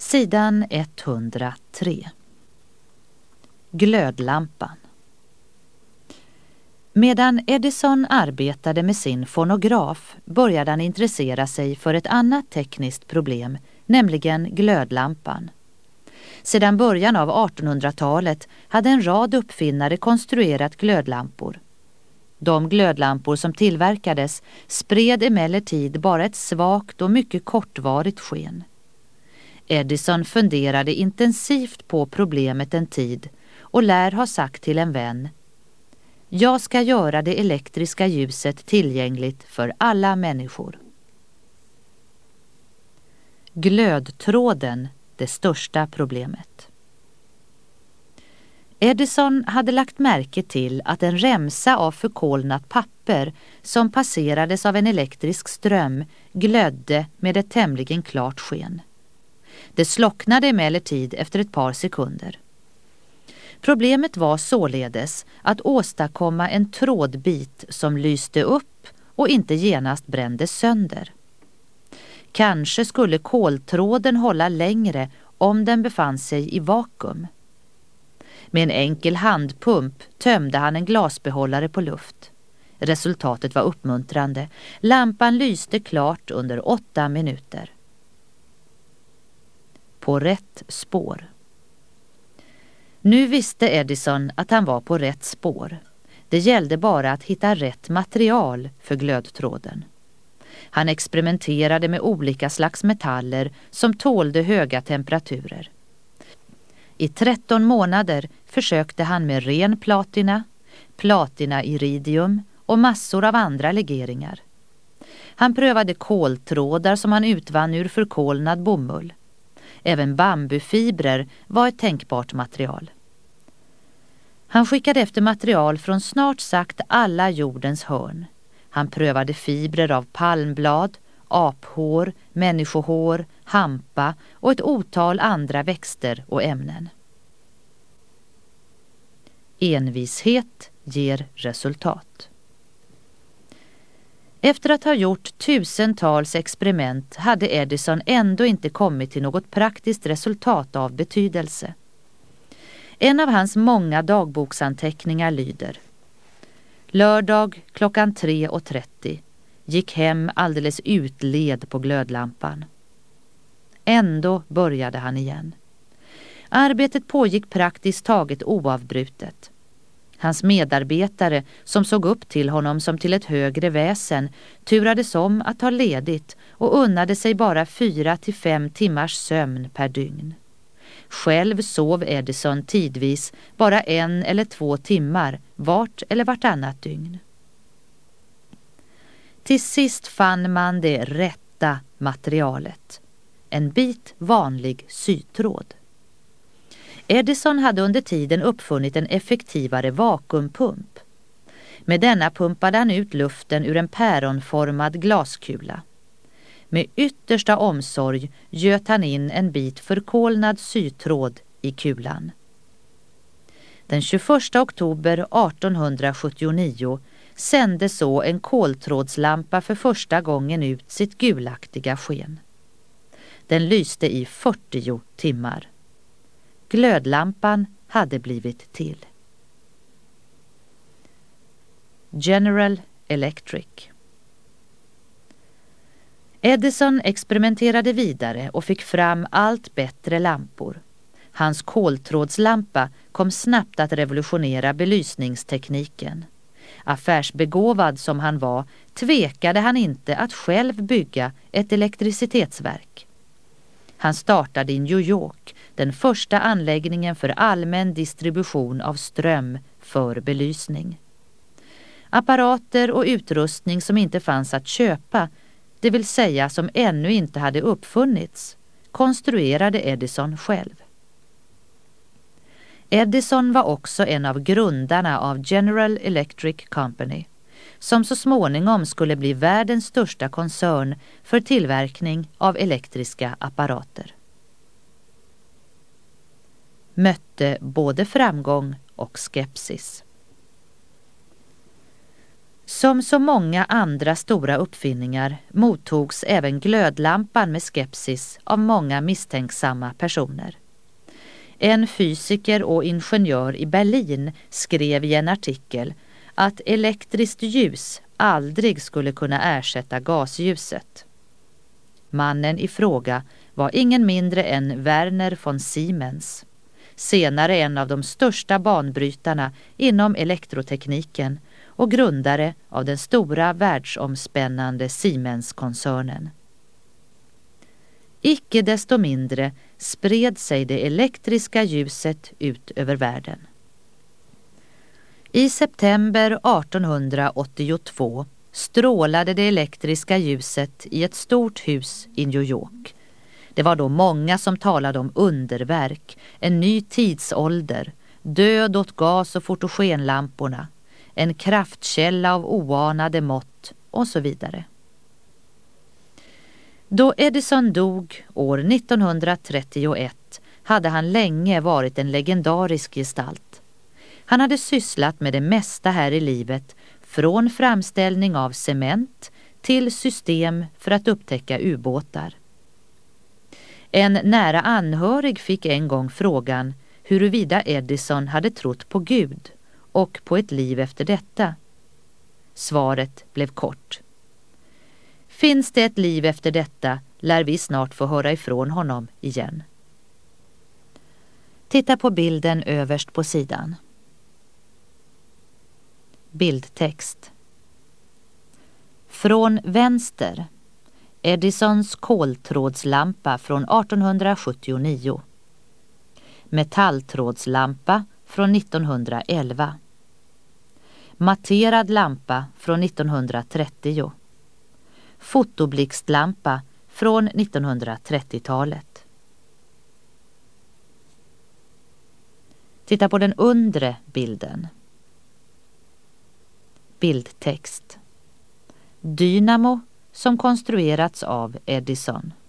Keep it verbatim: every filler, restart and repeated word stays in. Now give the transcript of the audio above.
Sidan etthundratre. Glödlampan. Medan Edison arbetade med sin fonograf började han intressera sig för ett annat tekniskt problem, nämligen glödlampan. Sedan början av artonhundratalet hade en rad uppfinnare konstruerat glödlampor. De glödlampor som tillverkades spred emellertid bara ett svagt och mycket kortvarigt sken. Edison funderade intensivt på problemet en tid och lär ha sagt till en vän: "Jag ska göra det elektriska ljuset tillgängligt för alla människor." Glödtråden, det största problemet. Edison hade lagt märke till att en remsa av förkolnat papper som passerades av en elektrisk ström glödde med ett tämligen klart sken. Det slocknade emellertid efter ett par sekunder. Problemet var således att åstadkomma en trådbit som lyste upp och inte genast brändes sönder. Kanske skulle koltråden hålla längre om den befann sig i vakuum. Med en enkel handpump tömde han en glasbehållare på luft. Resultatet var uppmuntrande. Lampan lyste klart under åtta minuter. På rätt spår. Nu visste Edison att han var på rätt spår. Det gällde bara att hitta rätt material för glödtråden. Han experimenterade med olika slags metaller som tålde höga temperaturer. I tretton månader försökte han med ren platina, platina-iridium och massor av andra legeringar. Han prövade koltrådar som han utvann ur förkolnad bomull. Även bambufibrer var ett tänkbart material. Han skickade efter material från snart sagt alla jordens hörn. Han prövade fibrer av palmblad, aphår, människohår, hampa och ett otal andra växter och ämnen. Envishet ger resultat. Efter att ha gjort tusentals experiment hade Edison ändå inte kommit till något praktiskt resultat av betydelse. En av hans många dagboksanteckningar lyder: "Lördag klockan tre och trettio gick hem alldeles utled på glödlampan." Ändå började han igen. Arbetet pågick praktiskt taget oavbrutet. Hans medarbetare, som såg upp till honom som till ett högre väsen, turades om att ta ledigt och unnade sig bara fyra till fem timmars sömn per dygn. Själv sov Edison tidvis bara en eller två timmar vart eller vartannat dygn. Till sist fann man det rätta materialet. En bit vanlig sytråd. Edison hade under tiden uppfunnit en effektivare vakuumpump. Med denna pumpade han ut luften ur en päronformad glaskula. Med yttersta omsorg göt han in en bit förkolnad sytråd i kulan. Den tjugoförsta oktober artonhundrasjuttionio sände så en koltrådslampa för första gången ut sitt gulaktiga sken. Den lyste i fyrtio timmar. Glödlampan hade blivit till. General Electric. Edison experimenterade vidare och fick fram allt bättre lampor. Hans koltrådslampa kom snabbt att revolutionera belysningstekniken. Affärsbegåvad som han var, tvekade han inte att själv bygga ett elektricitetsverk. Han startade i New York den första anläggningen för allmän distribution av ström för belysning. Apparater och utrustning som inte fanns att köpa, det vill säga som ännu inte hade uppfunnits, konstruerade Edison själv. Edison var också en av grundarna av General Electric Company, som så småningom skulle bli världens största koncern för tillverkning av elektriska apparater. Mötte både framgång och skepsis. Som så många andra stora uppfinningar mottogs även glödlampan med skepsis av många misstänksamma personer. En fysiker och ingenjör i Berlin skrev i en artikel att elektriskt ljus aldrig skulle kunna ersätta gasljuset. Mannen i fråga var ingen mindre än Werner von Siemens, senare en av de största banbrytarna inom elektrotekniken och grundare av den stora världsomspännande Siemens-koncernen. Icke desto mindre spred sig det elektriska ljuset ut över världen. I september artonhundraåttiotvå strålade det elektriska ljuset i ett stort hus i New York. Det var då många som talade om underverk, en ny tidsålder, död åt gas- och fotogenlamporna, en kraftkälla av oanade mått och så vidare. Då Edison dog år nittonhundratrettioett hade han länge varit en legendarisk gestalt. Han hade sysslat med det mesta här i livet, från framställning av cement till system för att upptäcka ubåtar. En nära anhörig fick en gång frågan huruvida Edison hade trott på Gud och på ett liv efter detta. Svaret blev kort. Finns det ett liv efter detta lär vi snart få höra ifrån honom igen. Titta på bilden överst på sidan. Bildtext. Från vänster. Edisons koltrådslampa från artonhundrasjuttionio. Metalltrådslampa från nittonhundraelva. Matterad lampa från nittonhundratrettio. Fotoblixtlampa från nittonhundratrettiotalet. Titta på den undre bilden. Bildtext. Dynamo som konstruerats av Edison.